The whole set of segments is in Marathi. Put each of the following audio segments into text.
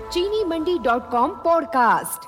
चीनीमंडी.com पॉडकास्ट।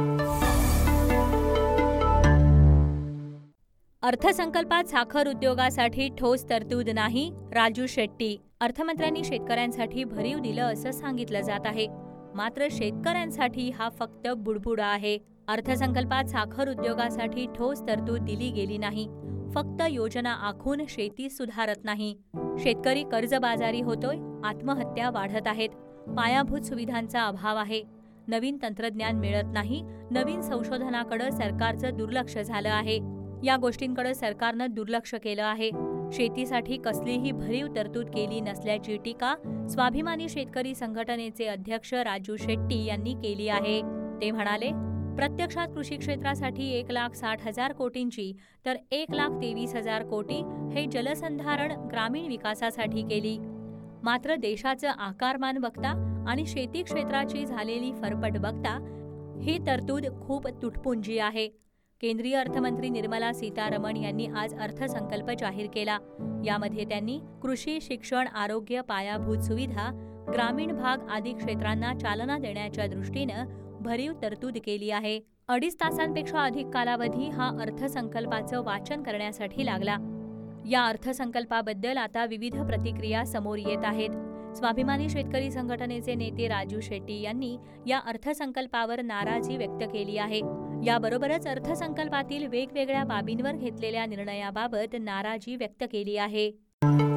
अर्थसंकल्पात साखर उद्योगासाठी ठोस तरतूद नाही, राजू शेट्टी। अर्थमंत्र्यांनी शेतकऱ्यांसाठी भरीव दिलं असं सांगितलं जात आहे, मात्र शेतकऱ्यांसाठी हा फक्त बुडबुडा आहे। अर्थसंकल्पात साखर उद्योगासाठी ठोस तरतूद दिली गेली नाही, फक्त योजना आखून शेती सुधारत नाही। शेतकरी कर्जबाजारी होतोय, आत्महत्या वाढत आहेत, पायाभूत सुविधांचा अभाव आहे, नवीन तंत्रज्ञान मिळत नाही, नवीन संशोधनाकडे सरकारचं दुर्लक्ष झालं आहे। या गोष्टींकडे सरकारनं दुर्लक्ष केलं आहे। शेतीसाठी कसलीही भरीव तरतूद केली नसल्याची टीका स्वाभिमानी शेतकरी संघटनेचे अध्यक्ष राजू शेट्टी यांनी केली आहे। ते म्हणाले, प्रत्यक्षात कृषी क्षेत्रासाठी 1,60,000 कोटींची तर 1,23,000 कोटी हे जलसंधारण ग्रामीण विकासासाठी केली। मात्र देशाचं आकारमान बघता आणि शेती क्षेत्राची झालेली फरफट बघता ही तरतूद खूप तुटपुंजी आहे। केंद्रीय अर्थमंत्री निर्मला सीतारमण यांनी आज अर्थसंकल्प जाहीर केला। यामध्ये त्यांनी कृषी, शिक्षण, आरोग्य, पायाभूत सुविधा, ग्रामीण भाग आदी क्षेत्रांना चालना देण्याच्या दृष्टीनं भरीव तरतूद केली आहे। 2.5 तासांपेक्षा अधिक कालावधी हा अर्थसंकल्पाचं वाचन करण्यासाठी लागला। या अर्थसंकल्पाबद्दल आता विविध प्रतिक्रिया समोर येत आहेत। स्वाभिमानी शेतकरी संघटनेचे नेते राजू शेट्टी यांनी या अर्थसंकल्पावर नाराजी व्यक्त केली आहे। याबरोबरच अर्थसंकल्पातील वेगवेगळ्या बाबींवर घेतलेल्या निर्णयाबाबत नाराजी व्यक्त केली आहे।